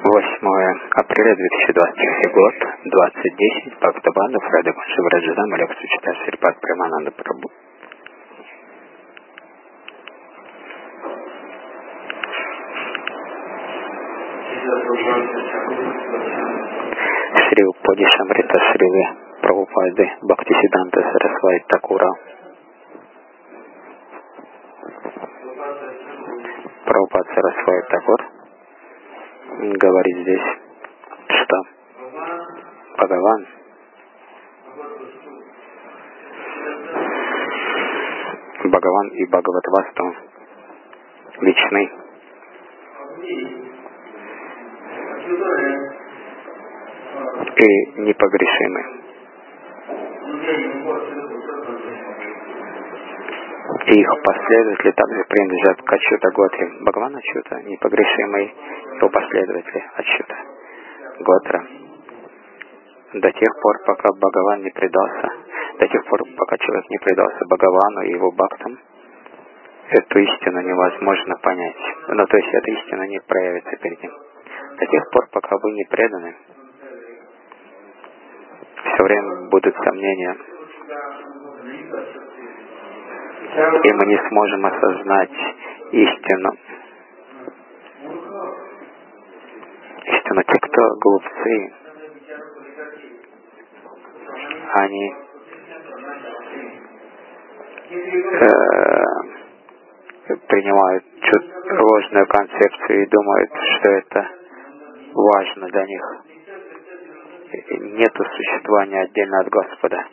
8 апреля 2023 год, 20:10, Бхактабанду, Фрайда Шивраджидам, лекцию читает Шрипад Премананда Прабху. Шри Упади Шамрита Шри Прабхупады Бхактисиданта Сарасвати Такура. Прабхупад Сарасвати Такур говорит здесь, что Бхагаван и Бхагаватвасту вечны и непогрешимы. И их последователи также принадлежат к Ачюта Готре. Бхагаван Ачюта, непогрешимый, его последователи Ачюта Готра. До тех пор, пока Бхагаван не предался, до тех пор, пока человек не предался Бхагавану и его бхактам, эту истину невозможно понять. То есть эта истина не проявится перед ним. До тех пор, пока вы не преданы, все время будут сомнения, и мы не сможем осознать истину. Те, кто глупцы, они принимают ложную концепцию и думают, что это важно для них. Нету существования отдельно от Господа.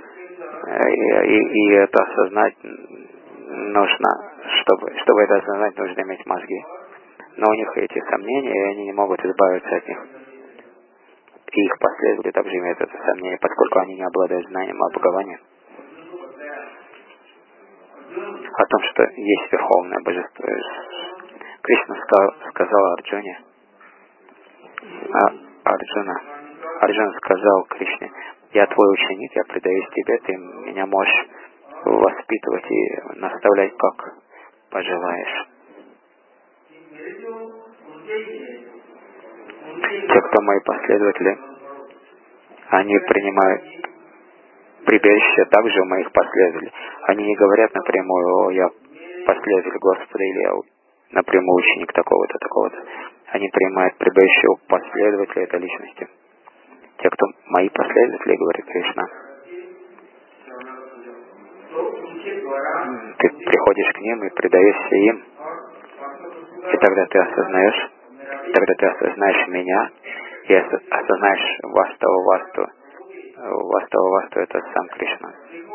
И это осознать нужно, чтобы это осознать, нужно иметь мозги. Но у них эти сомнения, и они не могут избавиться от них. И их последователи также имеют это сомнение, поскольку они не обладают знанием о Бхагаване, о том, что есть Верховное Божество. Кришна сказал Арджуне, Арджуна сказал Кришне: я твой ученик, я предаюсь тебе, ты меня можешь воспитывать и наставлять, как пожелаешь. Те, кто мои последователи, они принимают прибежище также у моих последователей. Они не говорят напрямую: я последователь Господа, или я напрямую ученик такого-то, такого-то. Они принимают прибежище у последователей этой личности. Те, кто мои последователи, говорит Кришна, ты приходишь к ним и предаешься им, и тогда ты осознаешь меня, и осознаешь Вастава Васту это сам Кришна.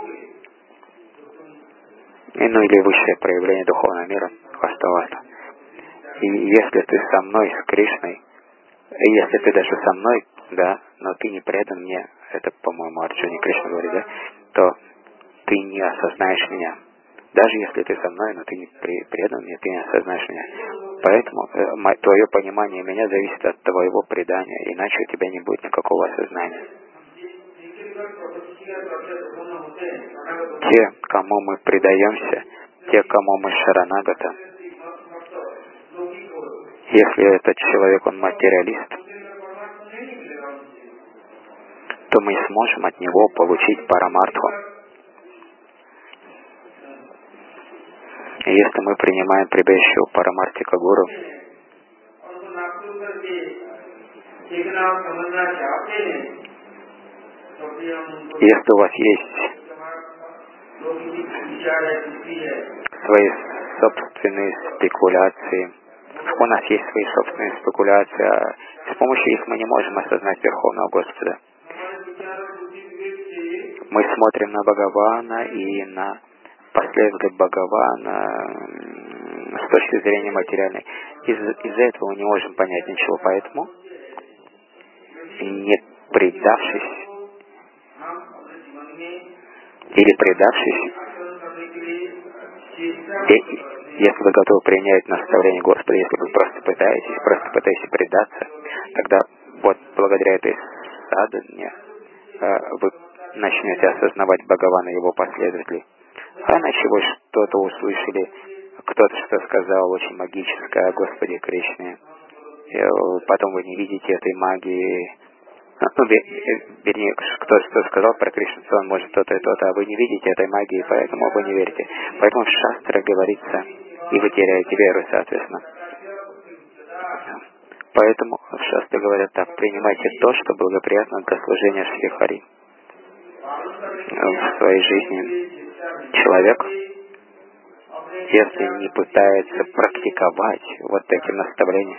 Или высшее проявление духовного мира, Вастава. И если ты со мной, с Кришной, и если ты даже со мной, да, но ты не предан мне, это, по-моему, Арджуне Кришна говорит, да, то ты не осознаешь меня. Даже если ты со мной, но ты не предан мне, ты не осознаешь меня. Поэтому твое понимание меня зависит от твоего предания, иначе у тебя не будет никакого осознания. Те, кому мы предаемся, те, кому мы шаранагата, если этот человек, он материалист, то мы сможем от него получить парамартху. И если мы принимаем прибежище у Парамартика Гуру, если у вас есть свои собственные спекуляции, у нас есть свои собственные спекуляции, а с помощью их мы не можем осознать Верховного Господа. Мы смотрим на Бхагавана и на последователей Бхагавана с точки зрения материальной. Из-за этого мы не можем понять ничего, поэтому, не предавшись или предавшись, если вы готовы принять наставление Господа, если вы просто пытаетесь предаться, тогда вот благодаря этой садхане вы начнете осознавать Бхагавана и его последователей. А иначе вы что-то услышали, кто-то что сказал очень магическое о Господе Кришне, потом вы не видите этой магии. Вернее, кто сказал про Кришну, он может то-то и то-то, а вы не видите этой магии, поэтому вы не верите. Поэтому в шастре говорится, и вы теряете веру, соответственно. Поэтому в шастре говорят так: принимайте то, что благоприятно для служения Шри Хари. В своей жизни человек, если не пытается практиковать вот эти наставления,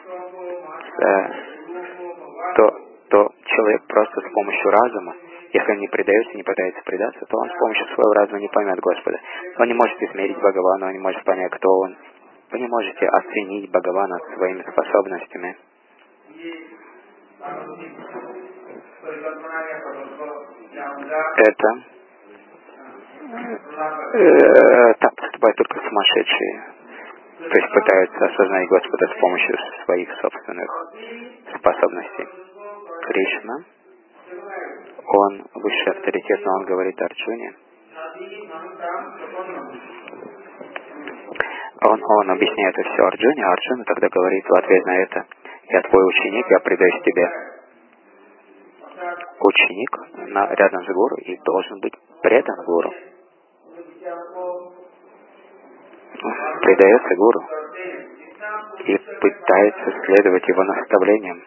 то человек просто с помощью разума, если он не предается, не пытается предаться, то он с помощью своего разума не поймет Господа. Он не может измерить Бхагавана, он не может понять, кто он. Вы не можете оценить Бхагавана своими способностями. Это так поступают только сумасшедшие. То есть пытаются осознать Господа с помощью своих собственных способностей. Кришна, он высший авторитет, но он говорит Арджуне. Он объясняет это все Арджуне, а Арджуна тогда говорит в ответ на это: я твой ученик, я предаюсь тебе. Ученик рядом с гуру и должен быть предан гуру. Предается гуру и пытается следовать его наставлениям.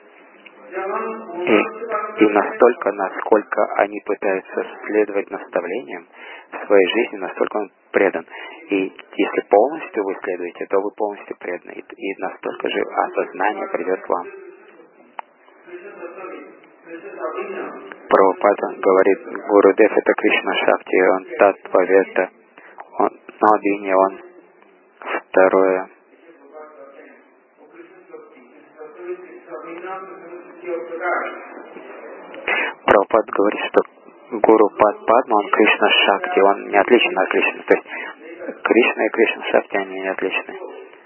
И настолько, насколько они пытаются следовать наставлениям в своей жизни, настолько он предан. И если полностью вы следуете, то вы полностью преданы. И настолько же осознание придет к вам. Прабхупада говорит, Гурудев это Кришна Шакти, он Татвавета, он Набини, он второе. Прабхупада говорит, что Гуру Падма, он Кришна Шакти, он не отличен от Кришны. То есть Кришна и Кришна Шакти, они не отличны.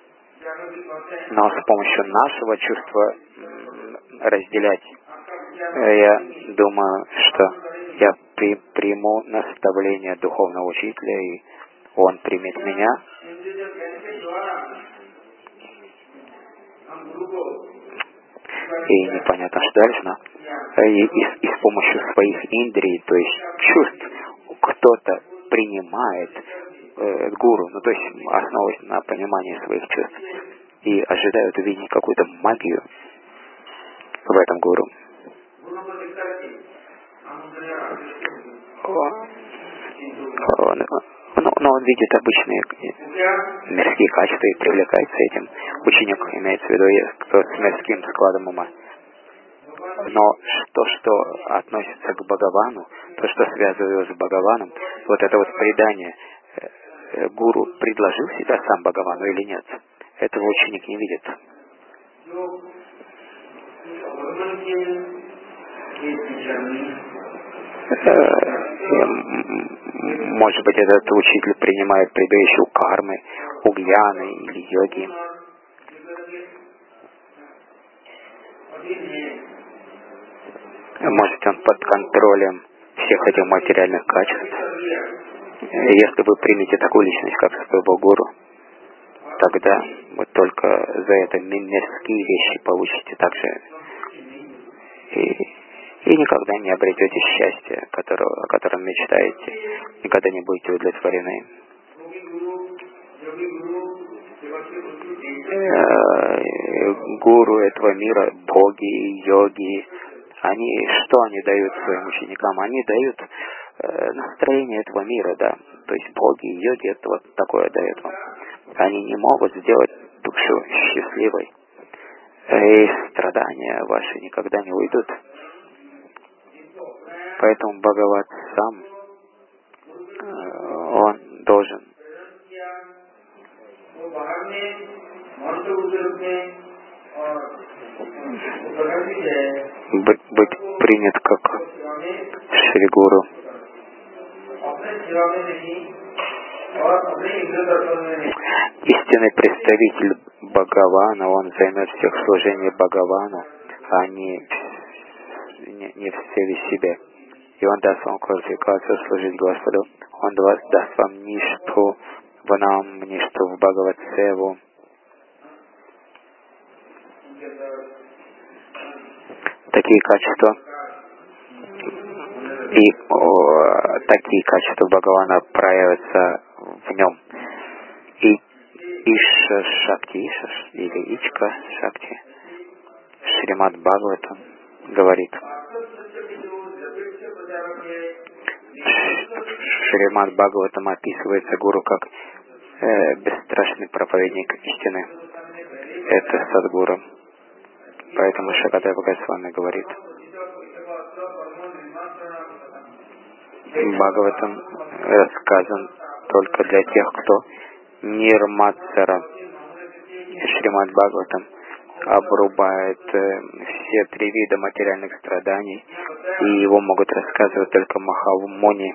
Но с помощью нашего чувства разделять, я думаю, что я приму наставление духовного учителя, и он примет меня. И непонятно, что дальше, но и с помощью своих индрий, то есть чувств, кто-то принимает гуру, ну то есть основываясь на понимании своих чувств, и ожидают увидеть какую-то магию в этом гуру. Но он видит обычные мирские качества и привлекается этим. Ученик имеется в виду, кто с мирским складом ума. Но то, что относится к Бхагавану, то, что связывает его с Бхагаваном, вот это вот предание, гуру предложил себя сам Бхагавану или нет, этого ученик не видит. Может быть, этот учитель принимает предающую кармы, у гьяны или йоги. Может, он под контролем всех этих материальных качеств. Если вы примете такую личность, как своего гуру, тогда вы только за это мирские вещи получите также. И никогда не обретете счастье, о котором мечтаете. Никогда не будете удовлетворены. Гуру этого мира, боги, йоги, что они дают своим ученикам? Они дают настроение этого мира, да. То есть боги и йоги это вот такое дают вам. Они не могут сделать душу счастливой. И страдания ваши никогда не уйдут. Поэтому Бхагават сам, он должен быть принят как Шри Гуру. Истинный представитель Бхагавана, он займет всех служений Бхагавану, а не в себе. И он даст вам квалификацию служить Господу. Он даст вам ништу в нам, ништу в Бхагават-севу. Такие качества такие качества Бхагавана проявятся в нем. И Иша Шакти, или Ичка Шакти, Шримад Бхагаватам говорит, Шримад Бхагаватам описывается гуру как бесстрашный проповедник истины. Это Садгуру. Поэтому Шакадева Госвами говорит, Бхагаватам рассказан только для тех, кто Нирматсара. Шримад Бхагаватам обрубает все 3 вида материальных страданий, и его могут рассказывать только Махамуни.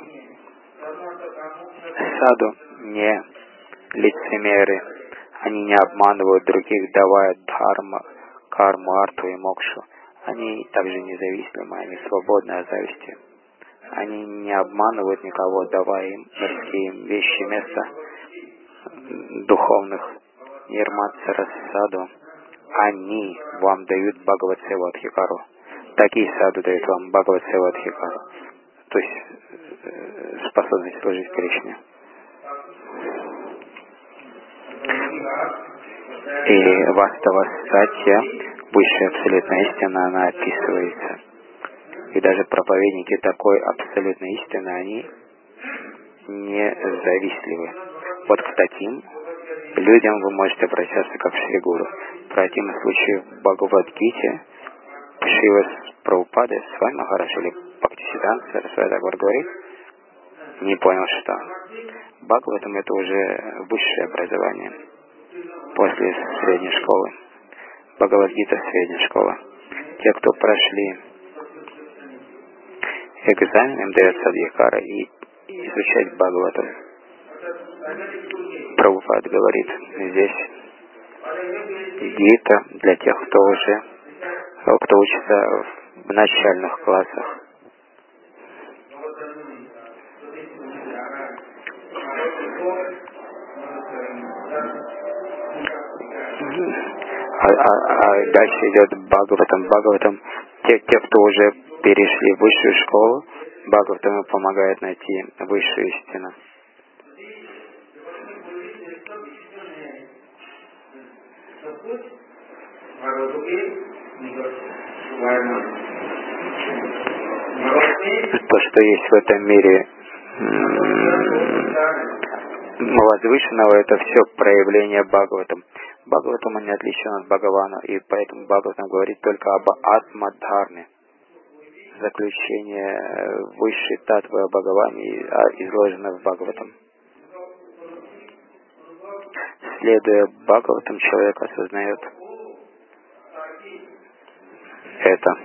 Саду не лицемеры, они не обманывают других, давая карму, арту и мокшу. Они также независимы, они свободны от зависти. Они не обманывают никого, давая им мирские вещи вместо духовных. Нирматсара саду. Они вам дают Бхагават-севу-адхикару. Такие саду дают вам Бхагават-севу-адхикару. То есть способность служить Кришне. И Вастава Сатья, высшая абсолютная истина, она описывается. И даже проповедники такой абсолютной истины, они не завистливы. Вот к таким людям вы можете обращаться как Шри Гуру. В противном случае в Бхагавад-гите Шрила Прабхупада с вами Махарадж или Бхактисиданта Сарасвати Тхакур говорит, не понял, что Бхагаватам это уже высшее образование после средней школы. Бхагавад-гита средняя школа. Те, кто прошли экзамен, им дается адхикара и изучать Бхагаватам. Прабхупад говорит здесь гита для тех, кто учится в начальных классах. А дальше идет Бхагаватам. Те, кто уже перешли в высшую школу, Бхагаватам помогает найти высшую истину. То, что есть в этом мире возвышенного, это все проявление Бхагаватам. Бхагаватам не отличен от Бхагавана, и поэтому Бхагаватам говорит только об Атмадхарме. Заключение высшей татвы о Бхагаване изложено в Бхагаватам. Следуя Бхагаватам, человек осознает это.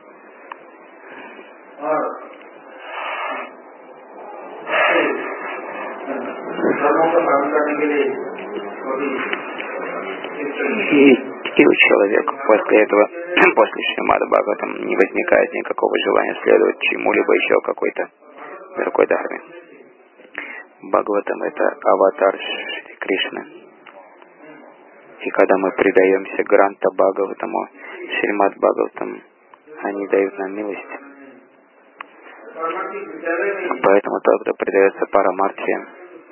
И у человека после этого, после Шримада Бхагаватам, не возникает никакого желания следовать чему-либо еще какой-то другой дхарме. Бхагаватам — это аватар Шри Кришны. И когда мы предаемся Гранта Бхагаватаму, Шримад Бхагаватам, они дают нам милость. Поэтому тот, кто предается Парамартхе,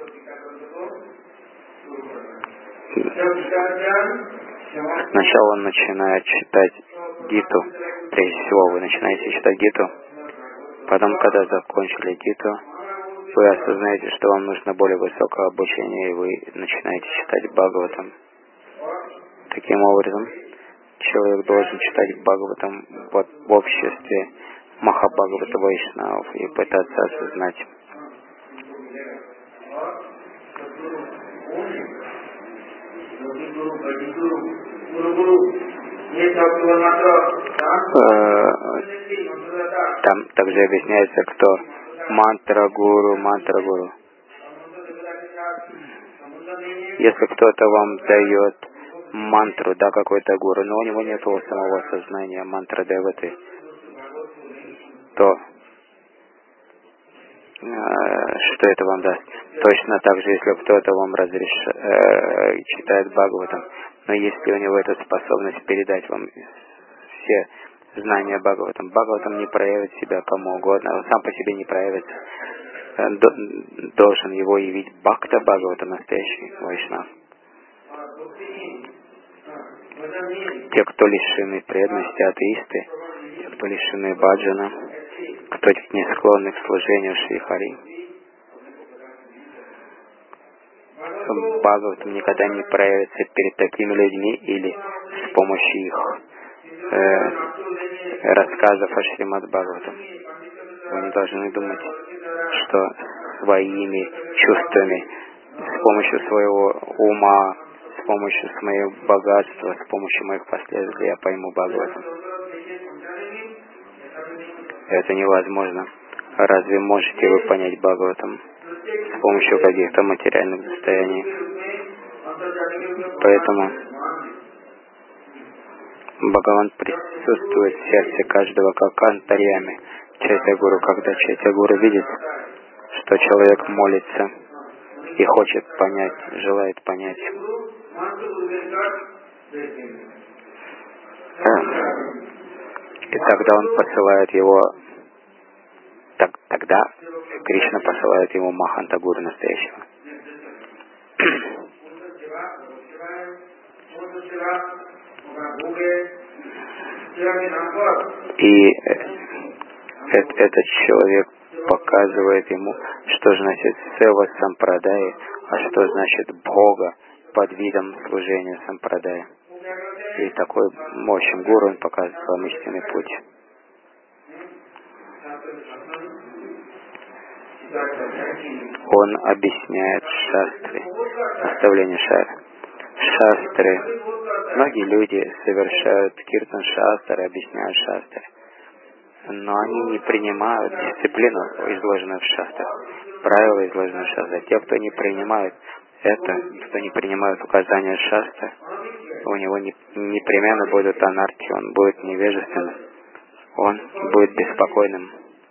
сначала он начинает читать Гиту. Прежде всего, вы начинаете читать Гиту. Потом, когда закончили Гиту, вы осознаете, что вам нужно более высокое обучение, и вы начинаете читать Бхагаватам. Таким образом, человек должен читать Бхагаватам в обществе Махабхагавата Вайшнавов и пытаться осознать. Там также объясняется, кто мантра-гуру. Если кто-то вам дает мантру, да, какой-то гуру, но у него нет самого сознания мантра-деваты, то что это вам даст? Точно так же, если кто-то вам читает Бхагаватам, Но если у него эта способность передать вам все знания Бхагаватам, Бхагаватам не проявит себя кому угодно, он сам по себе не проявится. Должен его явить Бхакта Бхагавата, настоящий Вайшнав. Те, кто лишены преданности, атеисты, те, кто лишены баджана, кто не склонны к служению Шри Хари, Бхагаватам никогда не проявится перед такими людьми или с помощью их рассказов о Шримад Бхагаватам. Вы не должны думать, что своими чувствами, с помощью своего ума, с помощью своего богатства, с помощью моих последствий я пойму Бхагаватам. Это невозможно. Разве можете вы понять Бхагаватам с помощью каких-то материальных состояний? Поэтому Бхагаван присутствует в сердце каждого как антарьями. Чайтя-гуру, когда Чайтя-гуру видит, что человек молится и хочет понять, желает понять, и тогда он посылает его, тогда Кришна посылает ему Маханта-гуру настоящего. И этот человек показывает ему, что значит сева сампрадай, а что значит бхога под видом служения сампрадай. И такой мощным гуру он показывает вам истинный путь. Он объясняет шастры, наставление шастры. Многие люди совершают киртан шастры, объясняют шастры, но они не принимают дисциплину, изложенную в шастрах, правила, изложенные в шастрах. Те, кто не принимают это, кто не принимает указания шастры, у него непременно будет анархия, он будет невежественным, он будет беспокойным.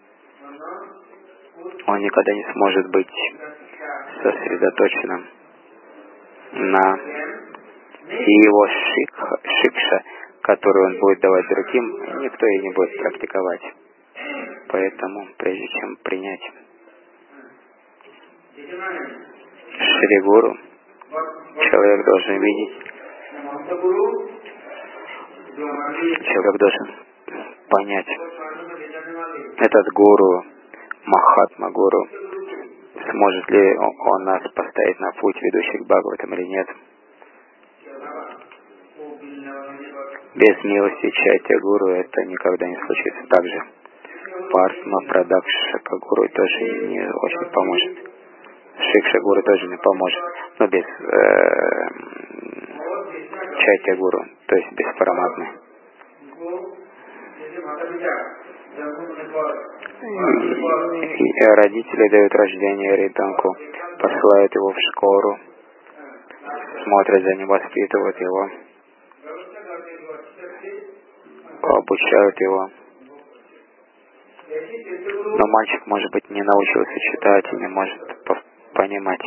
Он никогда не сможет быть сосредоточенным на его шикша, которую он будет давать другим, никто ее не будет практиковать. Поэтому, прежде чем принять Шри Гуру, человек должен видеть, человек должен понять, этот гуру, Махатма Гуру, сможет ли он нас поставить на путь, ведущий к Бхагаватам, или нет. Без милости Чайтя Гуру это никогда не случится. Также Партма Прадакшака Гуру тоже не очень поможет. Шикша Гуру тоже не поможет. Но без Чайтя Гуру, то есть без Параматмы. И родители дают рождение ребенку, посылают его в школу, смотрят за ним, воспитывают его, обучают его. Но мальчик, может быть, не научился читать и не может понимать.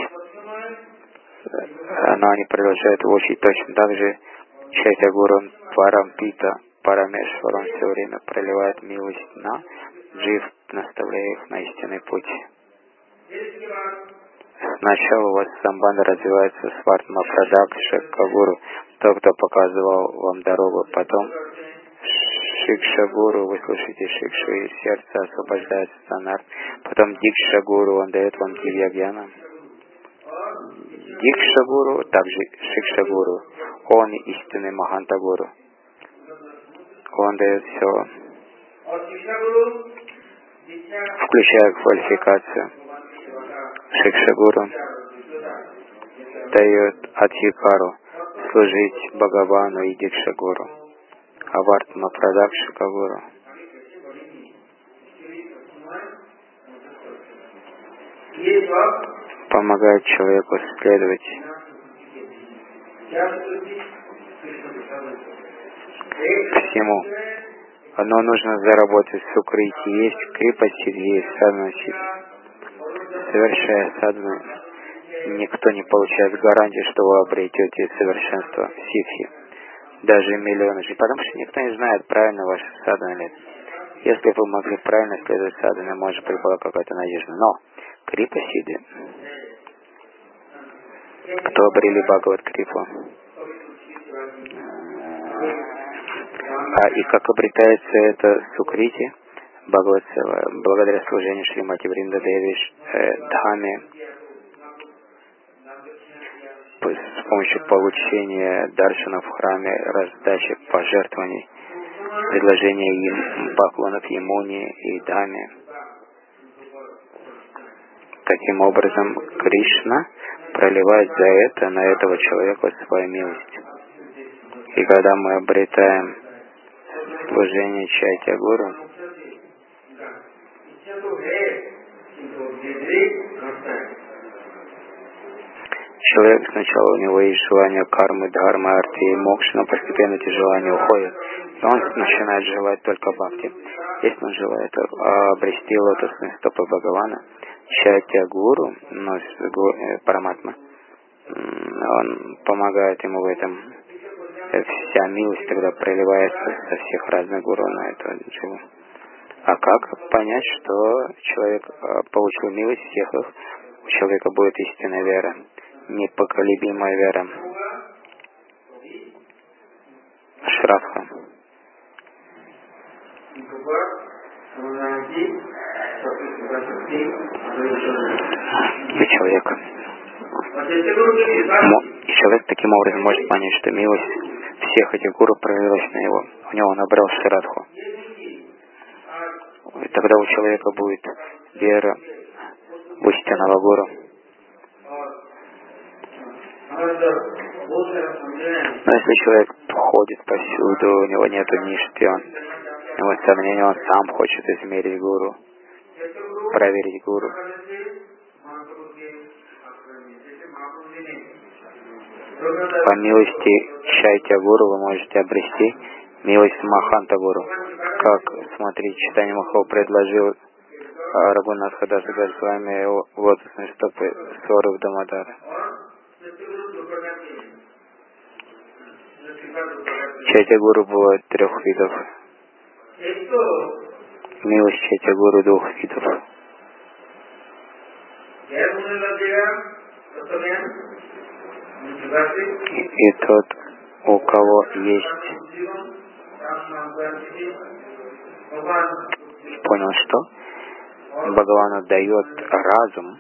Но они продолжают его учить точно так же. Чайтя Гуру Парампита, Парамешвар, он все время проливает милость на джив, наставляя их на истинный путь. Сначала у вас самбанда развивается с Вартма Прадакшака Гуру, тот, кто показывал вам дорогу. Потом Шикша Гуру, вы слышите Шикшу, и сердце освобождается санар. Потом Дикша Гуру, он дает вам дивья-гьяна. Дикша Гуру, также Шикша Гуру, он истинный Маханта Гуру. Он дает все, включая квалификацию. Шикша Гуру дает Адхикару служить Бхагавану и Дикша Гуру. А Вартма Прадакшака Гуру помогает человеку следовать всему. Но нужно заработать сукрити. Есть крипа сидхи, есть садхана сидхи. Совершая садхану, никто не получает гарантии, что вы обретете совершенство ситхи. Даже миллионы жизней. Потому что никто не знает, правильно ваша садхана или нет. Если вы могли правильно следовать садхане, может быть, была какая-то надежда. Но крипа-сидхи, кто обрели Бхагават Крипу, и как обретается это сукрити, Бхагаватсева, благодаря служению Шримати Вринда Деви Дхаме, с помощью получения даршанов в храме, раздачи пожертвований, предложения им поклонов Ямуне и Даме. Таким образом, Кришна проливает за это на этого человека свою милость. И когда мы обретаем служение Чайтя Гуру, человек сначала у него есть желание кармы, дхармы, арти и мокши, но постепенно эти желания уходят. И он начинает желать только бхакти. Если он желает обрести лотосные стопы Бхагавана, Чайтя Гуру, Параматма, он помогает ему в этом. Вся милость тогда проливается со всех разных гуру на этого дживу. А как понять, что человек получил милость всех их? У человека будет истинная вера, непоколебимая вера. Шрадха. И человек таким образом может понять, что милость всех этих гуру пролилась на него. У него он обрел Шрадху. И тогда у человека будет вера в истинного гуру. Но если человек ходит повсюду, у него нет ништи, у него сомнения, он сам хочет измерить гуру, проверить гуру. По милости Чайтя Гуру вы можете обрести милость Маханта Гуру. Как, смотрите, Чайтанья Махапрабху предложил Рагунатха Даса Госвами лотосные стопы Соров Дамодара. Чайтя Гуру было 3 видов. Милость Чайтя Гуру 2 видов. И тот, у кого есть, понял, что Бхагаван дает разум,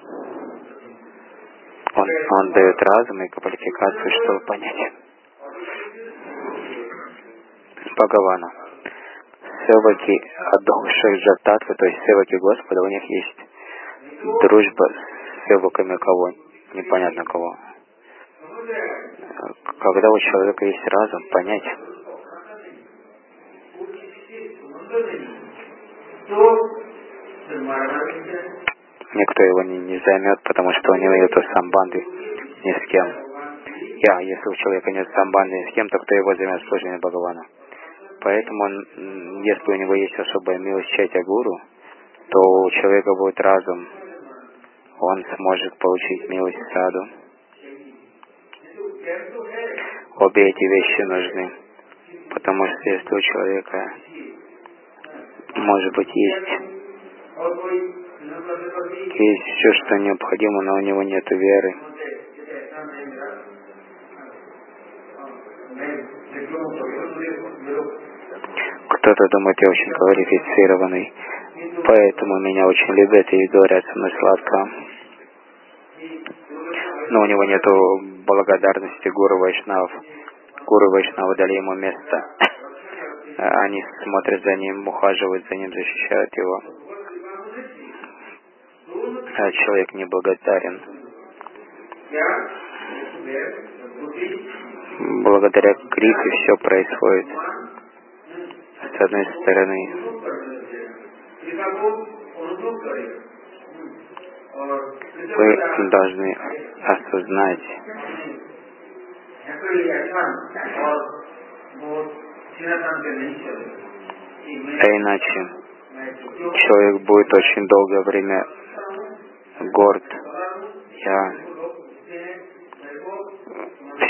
он дает разум и квалификацию, чтобы понять Бхагавана. Севаки Адхуши Джататвы, то есть севаки Господа, у них есть дружба с севаками кого, непонятно кого. Когда у человека есть разум, понять, никто его не займет, потому что у него нет самбанды ни с кем. Если у человека нет самбанды ни с кем, то кто его займет служение Бхагавана? Поэтому, если у него есть особая милость Чайтя Гуру, то у человека будет разум, он сможет получить милость саду. Обе эти вещи нужны, потому что если у человека, может быть, есть все, что необходимо, но у него нет веры, кто-то думает, я очень квалифицированный, поэтому меня очень любят и говорят со мной сладко. Но у него нет благодарности Гуру Вайшнав. Гуру Вайшнава дали ему место. Они смотрят за ним, ухаживают за ним, защищают его. А человек неблагодарен. Благодаря Крипе все происходит. С одной стороны, вы должны осознать, а иначе человек будет очень долгое время горд. Я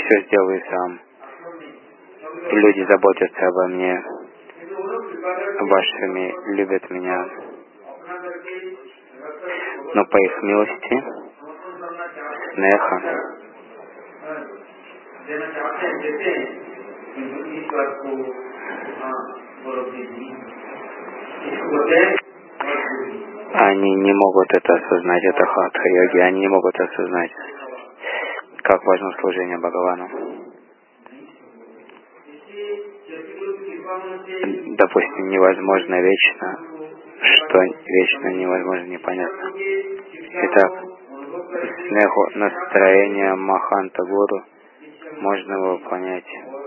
все сделаю сам. Люди заботятся обо мне. Вашими любят меня. Но по их милости, снеха, они не могут это осознать, это хатха-йоги, они не могут осознать, как важно служение Бхагавану. Допустим, невозможно вечно, что вечно невозможно непонятно. Итак, снеху настроение Маханта Гуру можно его понять.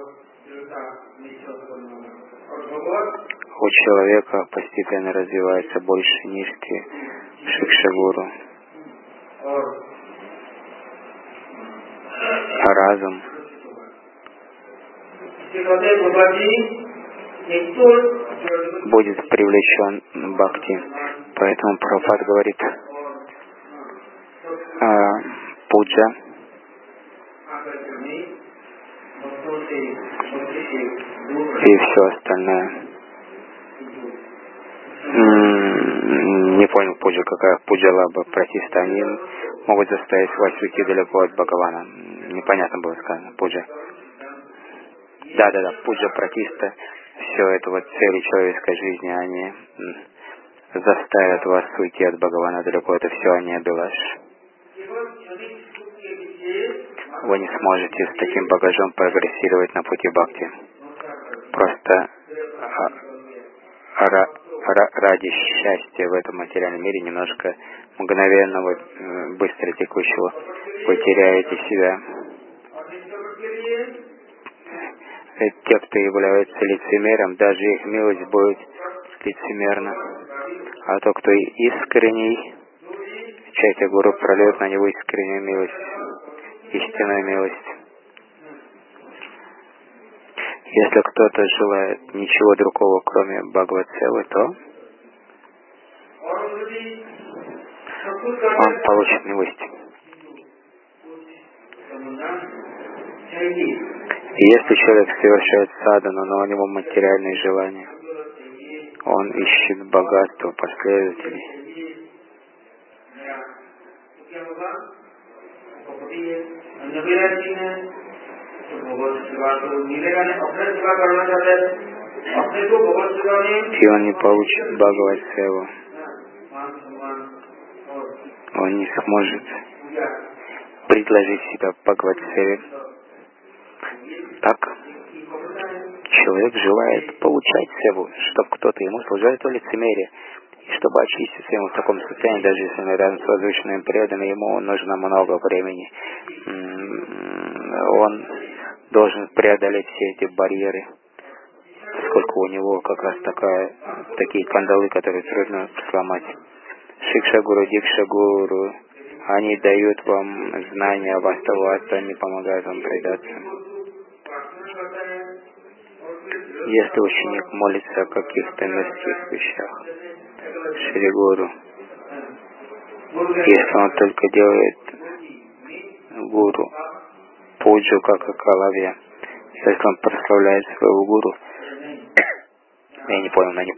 У человека постепенно развивается больше нишки Шикша-гуру. А разум будет привлечен бхакти. Поэтому Прабхупад говорит, пуджа и все остальное. Не понял пуджа, какая пуджа лаба протиста. Они могут заставить вас уйти далеко от Бхагавана. Непонятно было сказано, пуджа. Да, пуджа протиста. Все это вот цели человеческой жизни, они заставят вас уйти от Бхагавана далеко. Это все они абилаш. Вы не сможете с таким багажом прогрессировать на пути бхакти. Просто ради счастья в этом материальном мире, немножко мгновенного, быстро текущего, вы теряете себя. Те, кто являются лицемером, даже их милость будет лицемерна. А тот, кто искренний, Чайтя-гуру прольет на него искреннюю милость, истинную милость. Если кто-то желает ничего другого, кроме Бхагават-севы, то он получит милость. И если человек совершает садану, но у него материальные желания, он ищет богатство последователей. И он не получит Бхагават-севу. Он не сможет предложить себя Бхагават-севе. Так, человек желает получать севу, чтобы кто-то ему служил, это лицемерие. И чтобы очиститься ему в таком состоянии, даже если он рядом с возвышенным преданным, ему нужно много времени. Он должен преодолеть все эти барьеры, поскольку у него как раз такие кандалы, которые трудно сломать. Шикша-гуру, Дикша-гуру, они дают вам знания, вастава-васта, они помогают вам предаться. Если ученик молится о каких-то мирских вещах, Шри-гуру, если он только делает гуру, пуджу, как Акалавья, если он прославляет своего гуру, я не понял, но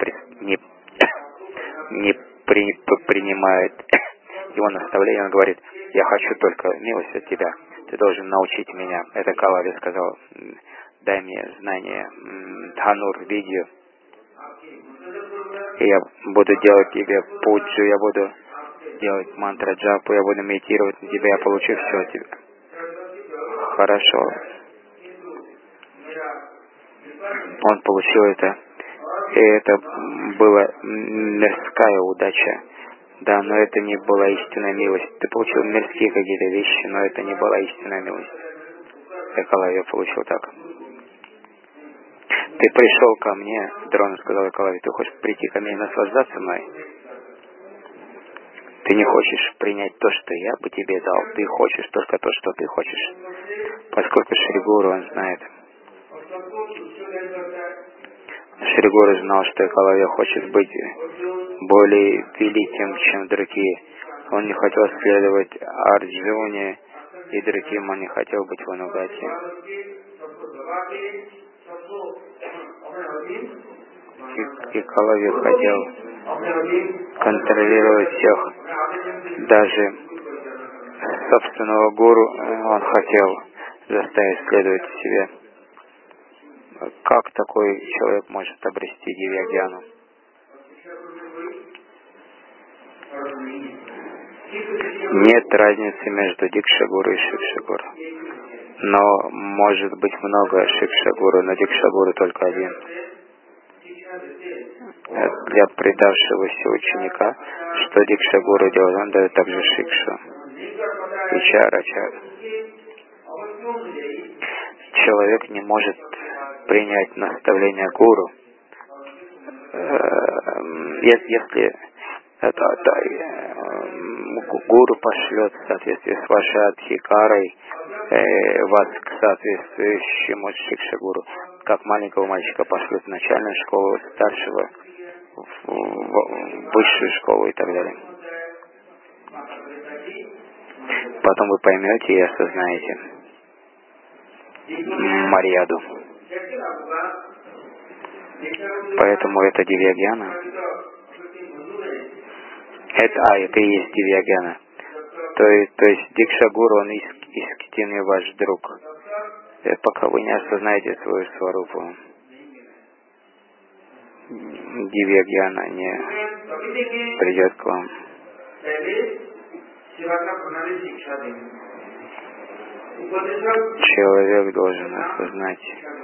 не принимает его наставление, он говорит, я хочу только милость от тебя, ты должен научить меня. Это Акалавья сказал, дай мне знание, Дханур, видео, и я буду делать тебе пуджу, я буду делать мантра-джапу, я буду медитировать на тебя, я получу все от тебя. Хорошо. Он получил это, и это была мирская удача. Да, но это не была истинная милость. Ты получил мирские какие-то вещи, но это не была истинная милость. Акалавья получил так. Ты пришел ко мне, Дрона сказал Акалавья, ты хочешь прийти ко мне и наслаждаться мной? Ты не хочешь принять то, что я бы тебе дал, ты хочешь только то, что ты хочешь. Поскольку Шри-гуру, он знает. Шри-гуру знал, что Акалавья хочет быть более великим, чем другие. Он не хотел следовать Арджуне и другим он не хотел быть в анугате. И Калави хотел контролировать всех, даже собственного гуру он хотел заставить следовать себе. Как такой человек может обрести дивья-гьяну? Нет разницы между Дикша-гуру и Шикша-гуру. Но может быть много Шикша-гуру, но Дикша-гуру только один. Для предавшегося ученика, что Дикша-гуру делает, он дает также Шикшу. Вичара-чара. Человек не может принять наставление гуру, если гуру пошлет в соответствии с вашей адхикарой вас к соответствующему Шикша-гуру, как маленького мальчика пошлют в начальную школу, старшего в высшую школу и так далее. Потом вы поймете и осознаете Марьяду. Поэтому это дивья-гьяна. Это и есть дивья-гьяна. То есть Дикша-гуру, он искренний ваш друг. Пока вы не осознаете свою сварупу, дивья-гьяна не придет к вам. Человек должен осознать.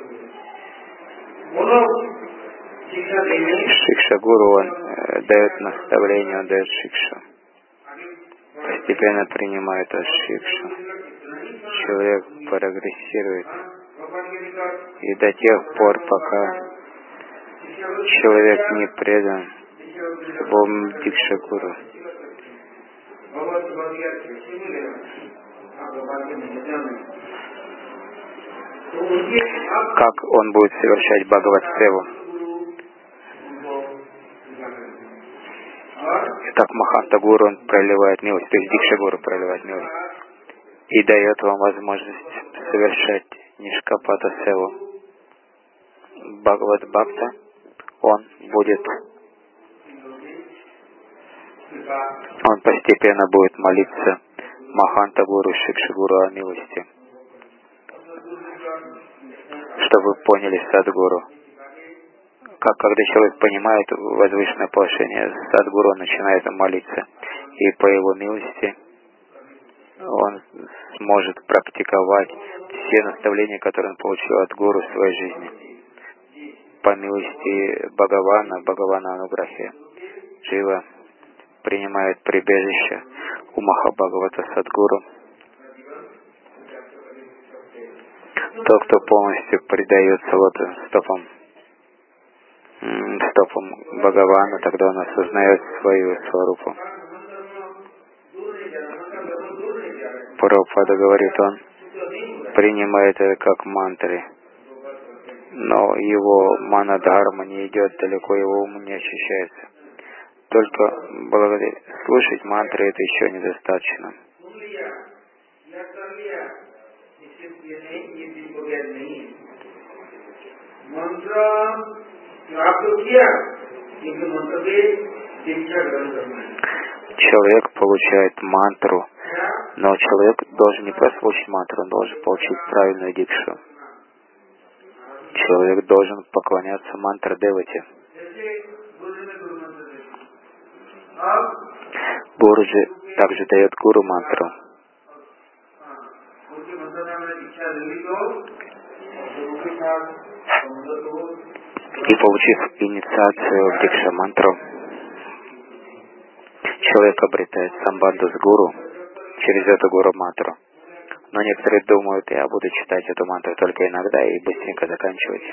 Шикша-гуру, он дает наставление, он дает шикшу. Постепенно принимает от шикшу. Человек прогрессирует. И до тех пор, пока человек не предан любому Дикша-гуру, как он будет совершать Бхагават-севу. Так Маханта-гуру, он проливает милость, то есть Дикша-гуру проливает милость и дает вам возможность совершать Нишкапата-севу. Бхагават-бхакта, он постепенно будет молиться Маханта-гуру, Шикша-гуру о милости. Чтобы вы поняли Садгуру. Когда человек понимает возвышенное положение Садгуру, он начинает молиться. И по его милости он сможет практиковать все наставления, которые он получил от Гуру в своей жизни. По милости Бхагавана Ануграхи. Джива принимает прибежище у Махабхагавата Садгуру. Тот, кто полностью предается стопам Бхагавана, тогда он осознает свою сварупу. Прабхупада говорит, он принимает это как мантры, но его мана-дхарма не идет далеко, его ум не очищается. Только благодаря слушать мантры это еще недостаточно. Человек получает мантру, но человек должен не просто получить мантру, он должен получить правильную дикшу. Человек должен поклоняться мантра-девате. Гуруджи также дает гуру мантру. И получив инициацию в дикша-мантру, человек обретает самбанду с гуру через эту гуру-мантру. Но некоторые думают, я буду читать эту мантру только иногда и быстренько заканчивать.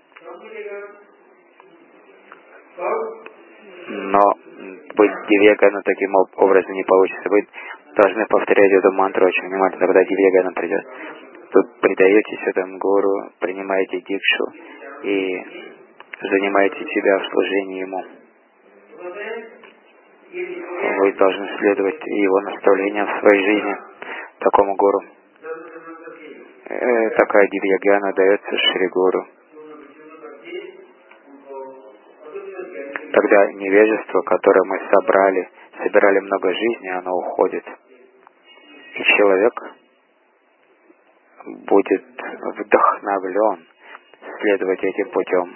Но быть дивья-гьяна таким образом не получится. Вы должны повторять эту мантру очень внимательно, тогда дивья-гьяна придет. Вы предаетесь этому гуру, принимаете дикшу и занимаете себя в служении ему. Вы должны следовать его наставлениям в своей жизни, такому гуру. такая дивья-гьяна дается Шри Гуру. Тогда невежество, которое мы собирали много жизней, оно уходит. И человек будет вдохновлен следовать этим путем.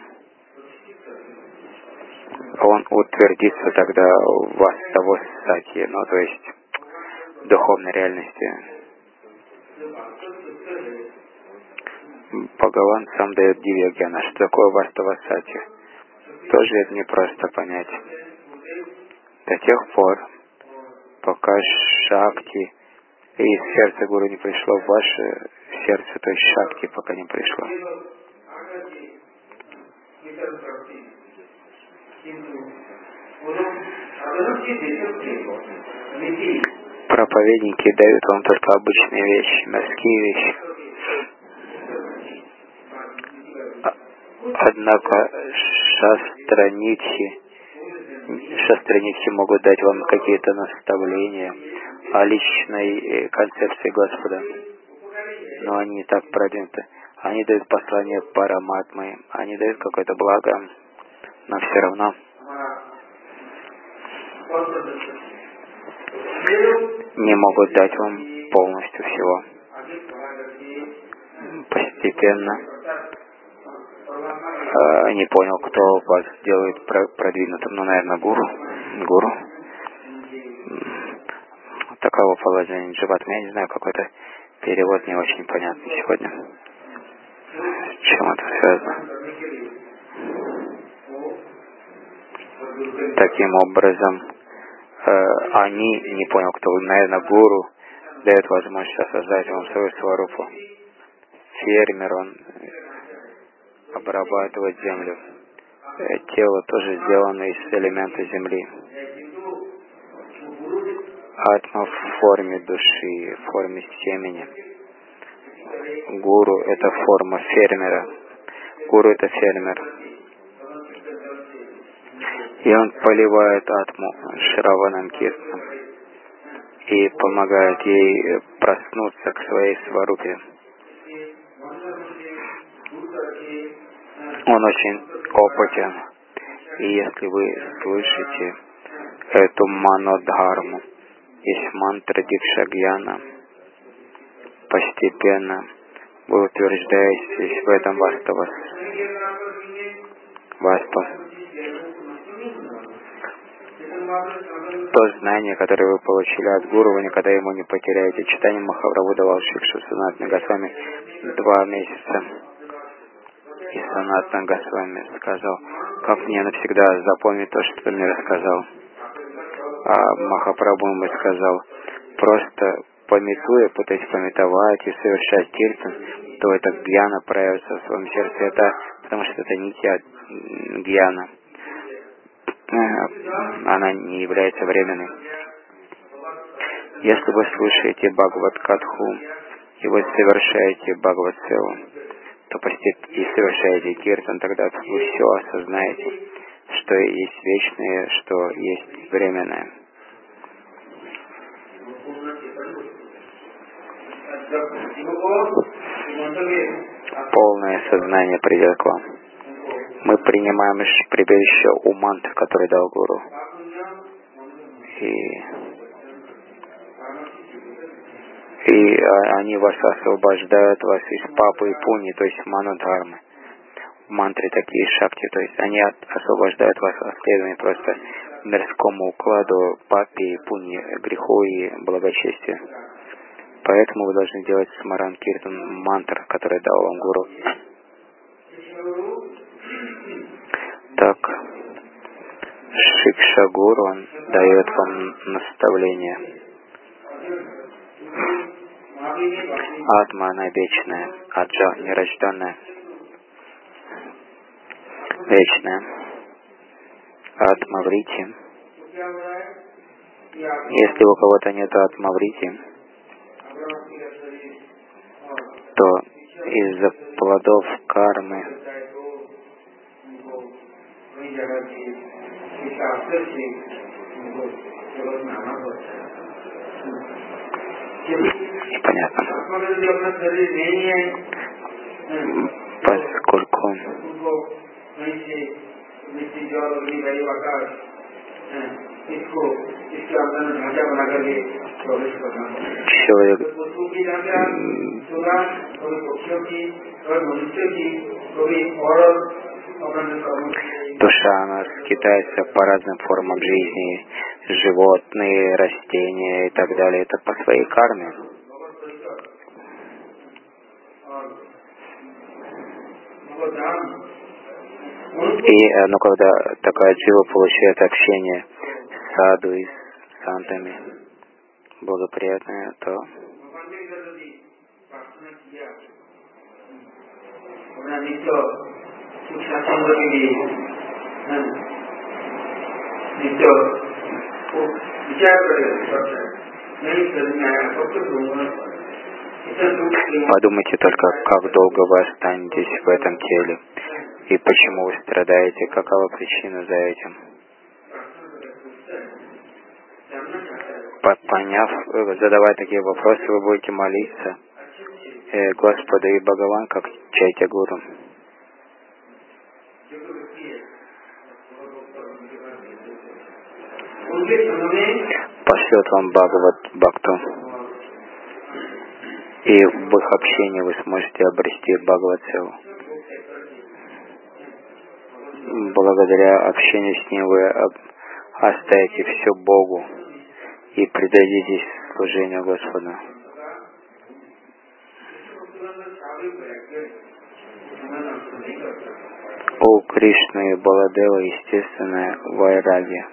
Он утвердится тогда в астава-сати, то есть в духовной реальности. Бхагаван сам дает дивья-гьяна. Что такое вастава-сати? Тоже это непросто понять. До тех пор, пока шакти из сердца гуру не пришло в ваше сердце, то есть шакти пока не пришло. Проповедники дают вам только обычные вещи, мирские вещи. Однако шастранитхи могут дать вам какие-то наставления о личной концепции Господа. Но они не так продвинуты. Они дают послание Параматмы, они дают какое-то благо, но все равно не могут дать вам полностью всего. Постепенно не понял, кто вас делает продвинутым. Наверное, гуру. Такого положения Дживатма. Я не знаю, какой-то перевод не очень понятный сегодня. С чем это связано? Таким образом, они, не понял, кто, наверное, гуру дает возможность осознать вам свою сварупу. Фермер, он обрабатывает землю. Тело тоже сделано из элемента земли. Атма в форме души, в форме семени. Гуру — это форма фермера. Гуру — это фермер. И он поливает атму Шраванам Киртаном и помогает ей проснуться к своей сварупе. Он очень опытен. И если вы слышите эту манодхарму, есть мантра Дикша-гьяна, постепенно вы утверждаетесь в этом вастава. То знание, которое вы получили от гуру, вы никогда ему не потеряете. Читание Махапрабху давал Шикшу Санатана Госвами 2 месяца. И Санатана Госвами сказал: как мне навсегда запомнить то, что ты мне рассказал. А Махапрабху ему сказал: просто пометуя, пытаясь пометовать и совершать киртан, то эта гьяна проявится в своем сердце. Это потому что это нитья гьяна. Она не является временной. Если вы слушаете Бхагават-катху и вы совершаете Бхагават-севу, то и совершаете киртан, тогда вы все осознаете, что есть вечное, что есть временное. Полное сознание придет к вам. Мы принимаем прибежище у мантр, который дал гуру. И они вас освобождают вас из папы и пуни, то есть манадхармы. Мантры такие шакти, то есть они освобождают вас от следования просто мирскому укладу, папе и пуни, греху и благочестию. Поэтому вы должны делать смаран киртан мантр, который дал вам гуру. Так, Шикша Гуру, он дает вам наставление. Атма, она вечная, аджа, нерожденная, вечная. Атма-врити. Если у кого-то нет атма-врити, то из-за плодов кармы Непонятно. Поскольку человек душа, она скитается по разным формам жизни, животные, растения и так далее. Это по своей карме. И когда такая джива получает общение с саду и с сантами благоприятное, то подумайте только, как долго вы останетесь в этом теле и почему вы страдаете, какова причина за этим. Поняв, задавая такие вопросы, вы будете молиться Господу и Бхагаван, как Чайтя Гуру. Пошлет вам Бхагават Бхакту, и в их общении вы сможете обрести Бхагават-севу. Благодаря общению с ним вы оставите все Богу и предадитесь служению Господу. У Кришны и Баладева естественная вайрагия.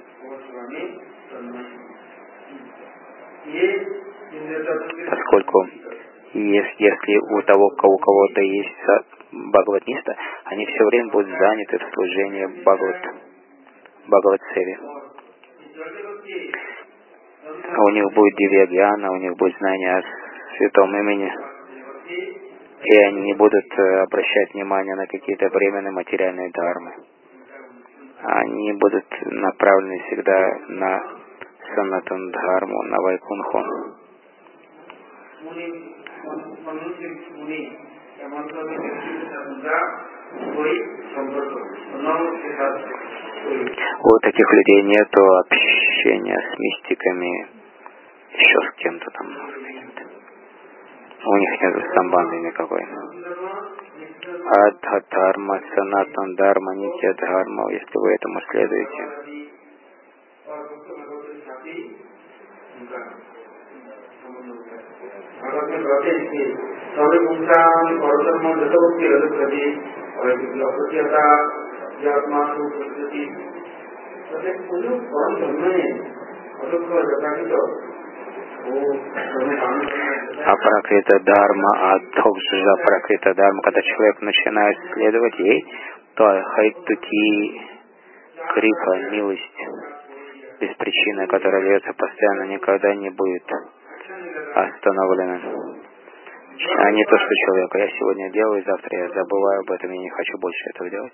Поскольку если у кого-то есть Бхагаватниста, они все время будут заняты в служении Бхагават-севе. У них будет дивья-гьяна, у них будет знание о святом имени, и они не будут обращать внимание на какие-то временные материальные дхармы. Они будут направлены всегда на санатан дхарму, на вайкунху. У таких людей нету общения с мистиками, еще с кем-то там. У них нет самбанды никакой. Адха-дхарма, санатан-дхарма, нитья-дхарма, если вы этому следуете. Апракрита дхарма, адхокджа апракрита дхарма, когда человек начинает следовать ей, то хайтути крипа, милость без причины, которая льется постоянно, никогда не будет остановлена. А не то, что человек, я сегодня делаю, завтра я забываю об этом, я не хочу больше этого делать.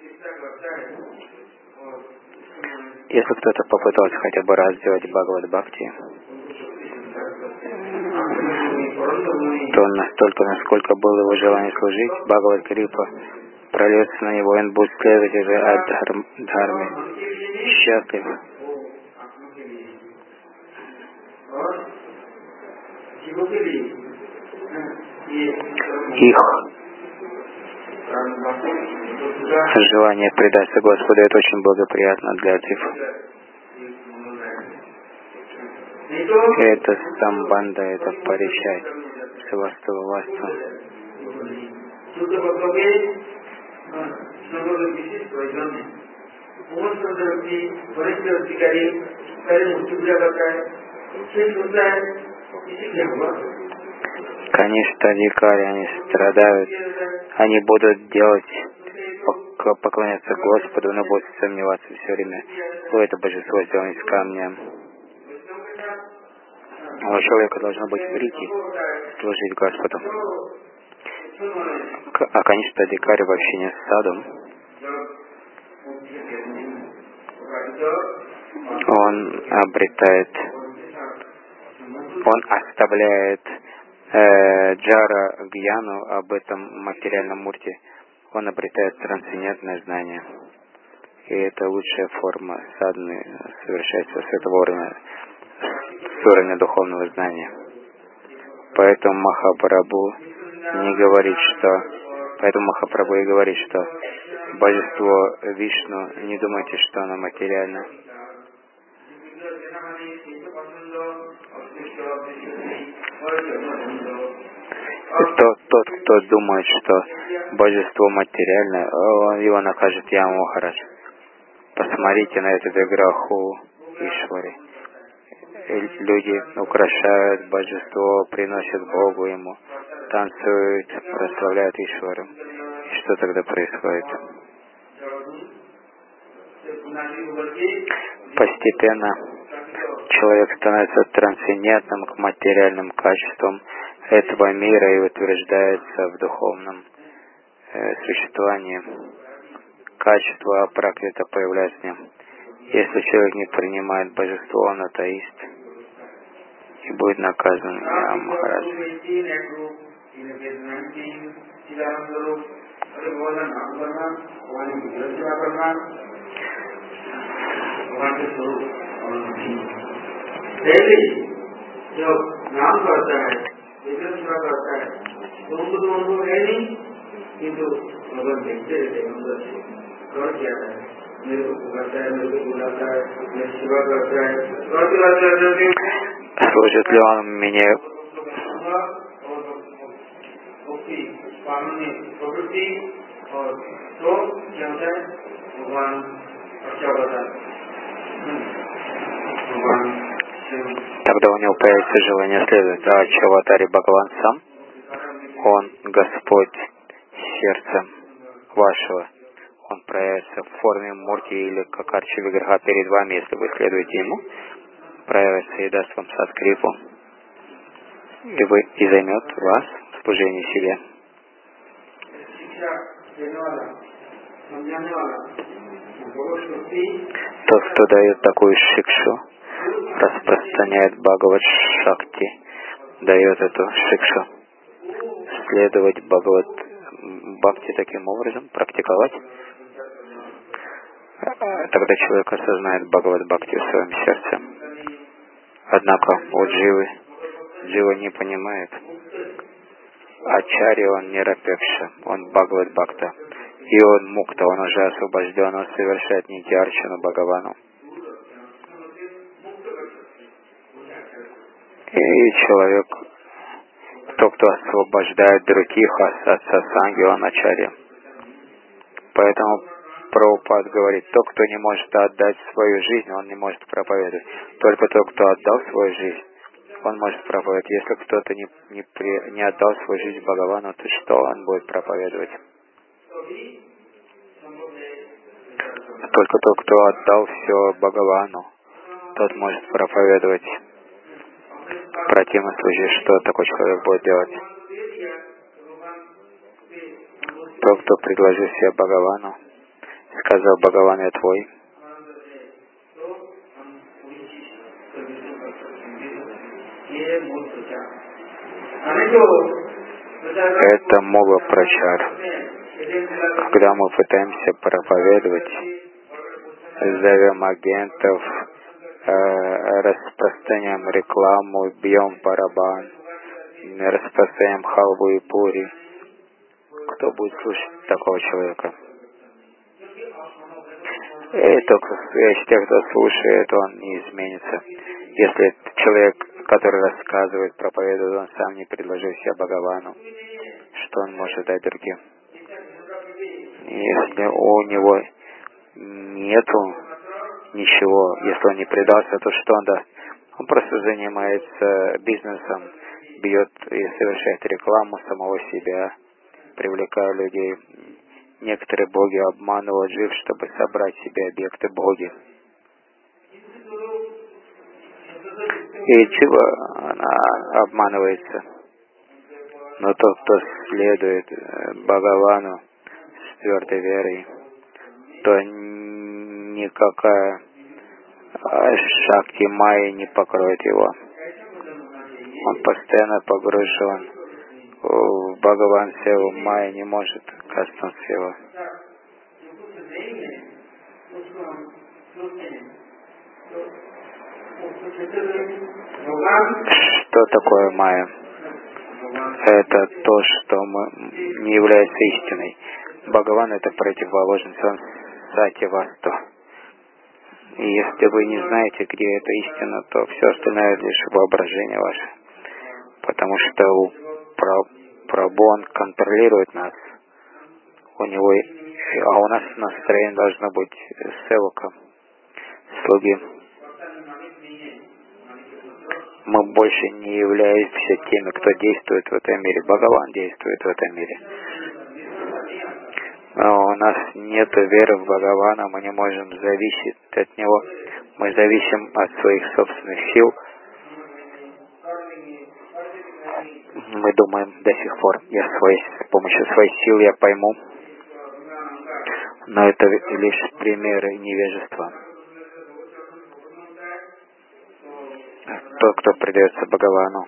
Если кто-то попытался хотя бы раз сделать Бхагават-бхакти, то настолько, насколько было его желание служить, Бхагават-крипа прольется на него, и он будет следовать уже от дхарме счастлив. Их желание предаться Господу — это очень благоприятно для джив. Это самбанда, это паричай, савастава-ваства. Конечно, дикари, они страдают, они будут делать, поклоняться Господу, но будут сомневаться все время, что это божество сделано из камня. У человека должно быть врити, служить Господу. А, конечно, дикари в общении с садом, он он оставляет джара гьяну об этом материальном мурте, он обретает трансцендентное знание. И это лучшая форма садханы совершается с этого уровня, с уровня духовного знания. Поэтому Махапрабху не говорит, поэтому Махапрабху и говорит, что божество Вишну, не думайте, что оно материально. Тот, кто думает, что божество материальное, его накажет Яма Махарадж. Посмотрите на эту виграху Ишвари. Люди украшают божество, приносят Богу ему, танцуют, прославляют Ишвару. И что тогда происходит? Постепенно человек становится трансцендентным к материальным качествам этого мира и утверждается в духовном существовании. Качество проклято появляется в нем. Если человек не принимает божество, он атеист и будет наказан Яма Махараджем. Служит ли он мне? Тогда у него появится желание следовать. А Чаватари Бхагаван сам, он Господь сердца вашего. Он проявится в форме мурти или какарчи виграха перед вами, если вы следуете ему, проявится и даст вам садкрипу, и займет вас в служении себе. Тот, кто дает такую шикшу, распространяет Бхагават Шакти, дает эту шикшу, следовать Бхагават Бхакти таким образом, практиковать. Тогда человек осознает Бхагават Бхакти в своем сердце. Однако у Джива не понимает. Ачарья он не рапекша, он Бхагават Бхакта. И он мукта, он уже освобожден, он совершает нитьярчану Бхагавану. И человек, тот, кто освобождает других от сасанги, он ачарья. Поэтому Прабхупад говорит, тот, кто не может отдать свою жизнь, он не может проповедовать. Только тот, кто отдал свою жизнь, он может проповедовать. Если кто-то не отдал свою жизнь Бхагавану, то что он будет проповедовать? Только тот, кто отдал все Бхагавану, тот может проповедовать. В противном случае, что такой человек будет делать? Тот, кто предложил себя Бхагавану, сказал, Бхагаван, я твой. Это мова прачар. Когда мы пытаемся проповедовать, зовем агентов, распространяем рекламу, бьем барабан, распространяем халву и пури. Кто будет слушать такого человека? И только из тех, кто слушает, он не изменится. Если человек, который рассказывает, проповедует, он сам не предложил себя Бхагавану, что он может дать другим? Если у него нету ничего, если он не предался, то что он даст? Он просто занимается бизнесом, бьет и совершает рекламу самого себя, привлекая людей. Некоторые боги обманывают жив, чтобы собрать себе объекты боги. И Джива, она обманывается. Но тот, кто следует Бхагавану с твердой верой, то никакая шакти майя не покроет его. Он постоянно погружен в Бхагаван Севу, майя не может коснуться его. Что такое майя? Это то, что не является истиной. Бхагаван — это противоположность, он сати-васту. И если вы не знаете, где эта истина, то все остальное лишь воображение ваше. Потому что у Прабху он контролирует нас. У него, а у нас настроение должно быть севака, слуги. Мы больше не являемся теми, кто действует в этом мире. Бхагаван действует в этом мире. Но у нас нет веры в Бхагавана, мы не можем зависеть от него. Мы зависим от своих собственных сил. Мы думаем до сих пор, с помощью своих сил я пойму. Но это лишь примеры невежества. Тот, кто предается Бхагавану,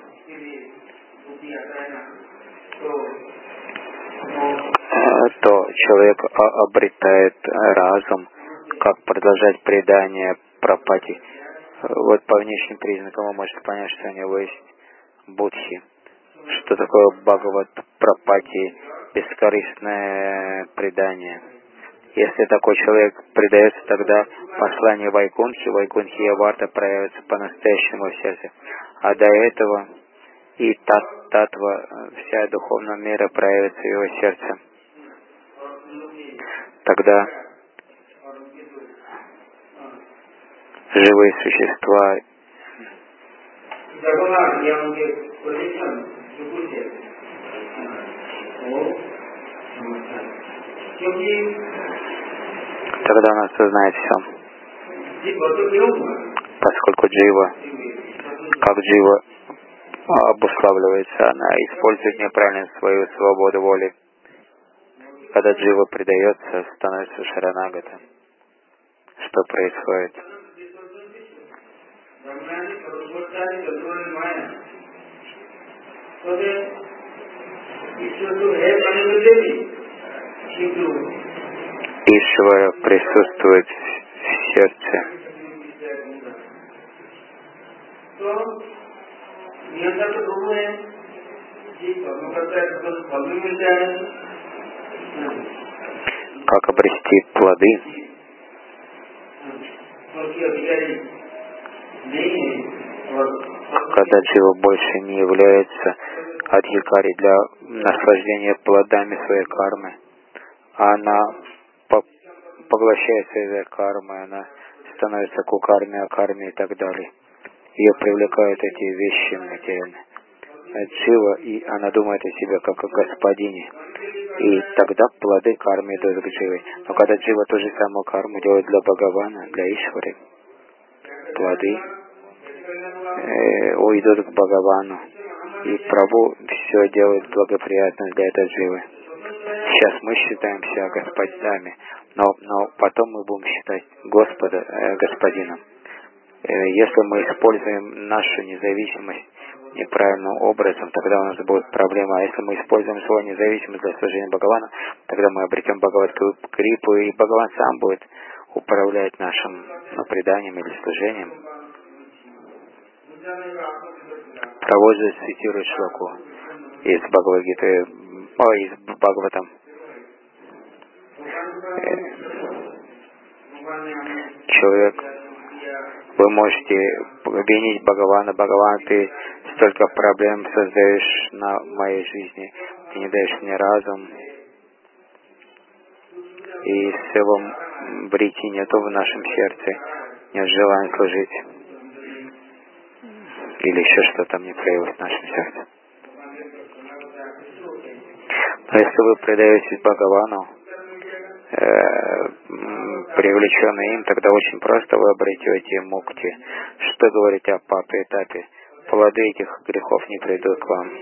то человек обретает разум, как продолжать предание Прабхупаде. Вот по внешним признакам вы можете понять, что у него есть будхи. Что такое Бхагават Прабхупаде, бескорыстное предание. Если такой человек предается, тогда послание Вайкунхи Яварта проявится по-настоящему в сердце. А до этого и татва, вся духовная мера проявится в его сердце. Тогда живые существа тогда он осознает все. Поскольку джива, как джива обуславливается, она использует неправильно свою свободу воли. Когда джива предается, становится шаранагата. Что происходит? Ишвара присутствует в сердце. Как обрести плоды? Когда джива больше не является адхикари для наслаждения плодами своей кармы, она поглощается из-за кармы, она становится кукарми, акарми и так далее. Ее привлекают эти вещи материальные. Джива, и она думает о себе как о господине. И тогда плоды кармы идут к дживе. Но когда джива ту же самую карму делает для Бхагавана, для Ишвары, плоды уйдут к Бхагавану. И Прабху все делает благоприятно для этой дживы. Сейчас мы считаемся господами, но потом мы будем считать Господа господином. Если мы используем нашу независимость неправильным образом, тогда у нас будет проблема. А если мы используем свою независимость для служения Бхагавану, тогда мы обретем Бхагаватскую крипу, и Бхагаван сам будет управлять нашим преданием или служением. Прабху же цитирует шлоку из Бхагавад-гиты, из Бхагаватам. Человек, вы можете винить Бхагавана: Бхагаван, ты столько проблем создаешь на моей жизни, ты не даешь мне разум, и севом брити нету в нашем сердце, нет желания служить, или еще что-то не проявилось в нашем сердце. Но если вы предаетесь Бхагавану, привлеченный им, тогда очень просто вы обретете мукти. Что говорить о папе и тапе? Плоды этих грехов не придут к вам.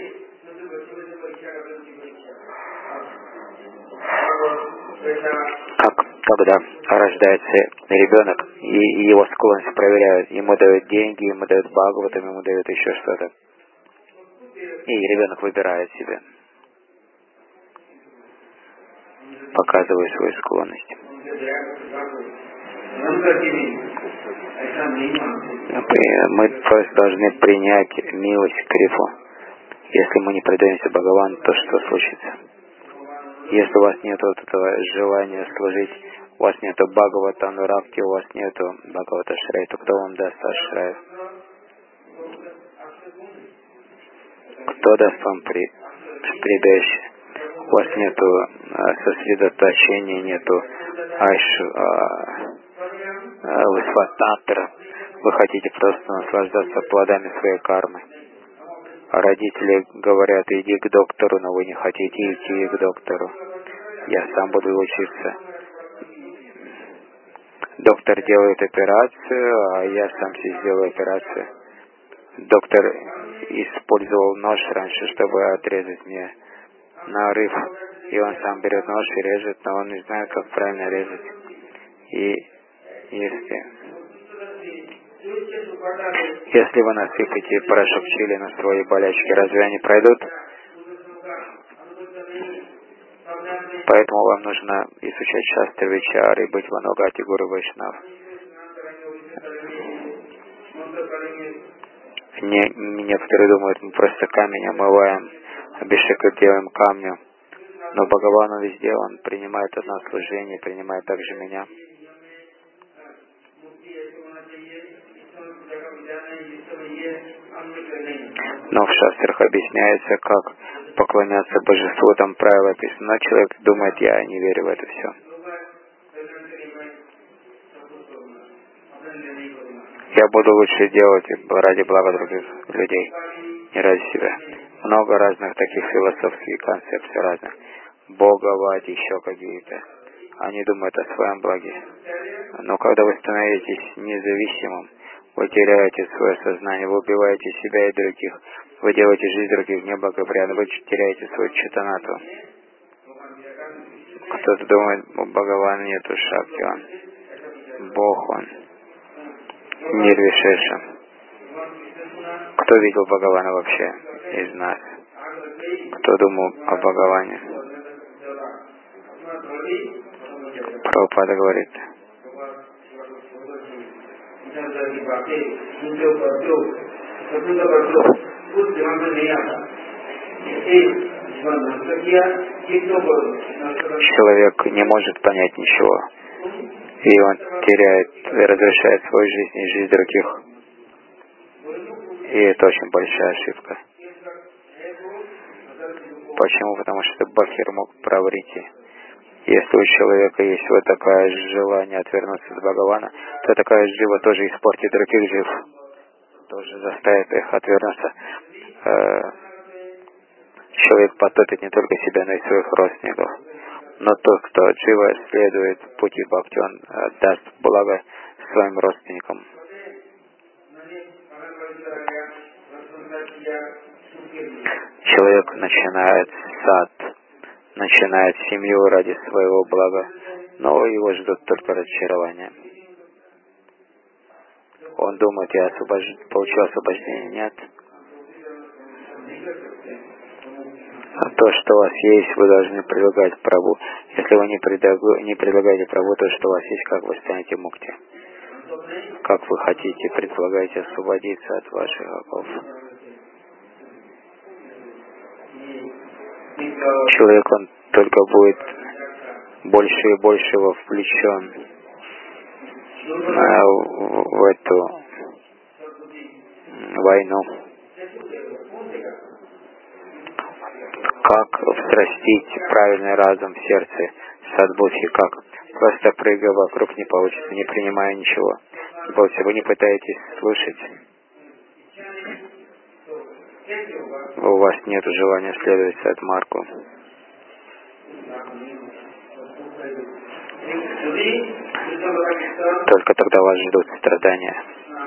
Когда рождается ребенок, и его склонность проверяют, ему дают деньги, ему дают Бхагаватам, ему дают еще что-то. И ребенок выбирает себе, показывая свою склонность. Мы просто должны принять милость Крипу. Если мы не предаемся Бхагавану, то что случится? Если у вас нет вот этого желания служить, у вас нет Бхагавата Ануракти, у вас нет Бхагавата Шрай, то кто вам даст Ашрай? Кто даст вам прибежище? У вас нету сосредоточения, нету высвататра. Вы хотите просто наслаждаться плодами своей кармы. А родители говорят, иди к доктору, но вы не хотите идти к доктору. Я сам буду учиться. Доктор делает операцию, а я сам себе сделаю операцию. Доктор использовал нож раньше, чтобы отрезать мне нарыв. И он сам берет нож и режет, но он не знает, как правильно резать. И если вы насыпите порошок чили на свои болячки, разве они пройдут? Поэтому вам нужно изучать шастры Вичары и быть в Анугати Гуру Вайшнав. Некоторые думают, мы просто камень омываем, абхишека делаем камнем. Но Бхагавану везде, он принимает одно служение, принимает также меня. Но в шастрах объясняется, как поклоняться божеству, там правила описаны. Но человек думает, я не верю в это все. Я буду лучше делать ради блага других людей, не ради себя. Много разных таких философских концепций разных. Боговать, еще какие-то. Они думают о своем благе. Но когда вы становитесь независимым, вы теряете свое сознание, вы убиваете себя и других, вы делаете жизнь других неблагоприятной, вы теряете свою читанату. Кто-то думает, у Бхагавана нету шакти, он Бог, он Нирвишеша. Кто видел Бхагавана вообще из нас? Кто думал о Бхагаване? Прабхупада говорит, человек не может понять ничего, и он теряет, разрушает свою жизнь и жизнь других. И это очень большая ошибка. Почему? Потому что Бахир мог праврити. Если у человека есть вот такое желание отвернуться от Бхагавана, то такая жива тоже испортит других жив. Тоже заставит их отвернуться. Человек потопит не только себя, но и своих родственников. Но тот, кто живо следует пути бхакти, он даст благо своим родственникам. Человек начинает сад, начинает семью ради своего блага, но его ждут только разочарования. Он думает, я получил освобождение. Нет. А то, что у вас есть, вы должны предлагать Прабху. Если вы не предлагаете Прабху, то, что у вас есть, как вы станете мукти? Как вы хотите, предлагаете освободиться от ваших оков? Человек, он только будет больше и больше вовлечен в эту войну. Как взрастить правильный разум в сердце садбудхи? Как? Просто прыгая вокруг не получится, не принимая ничего. Вы не пытаетесь слушать. У вас нет желания следовать садмаргу. Только тогда вас ждут страдания.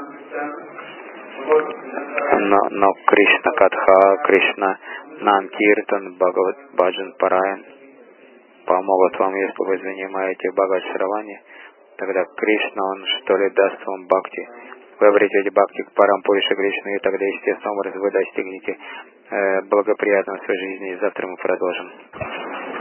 Но Кришна Катха, Кришна Нам Киртан, Бхагават Баджан Параян помогут вам, если вы занимаете Бхагават Шравани. Тогда Кришна, он что ли даст вам бхакти. Вы обретете бхакти к Парампурише Кришны, и тогда естественным образом вы достигнете благоприятного в своей жизни. Завтра мы продолжим.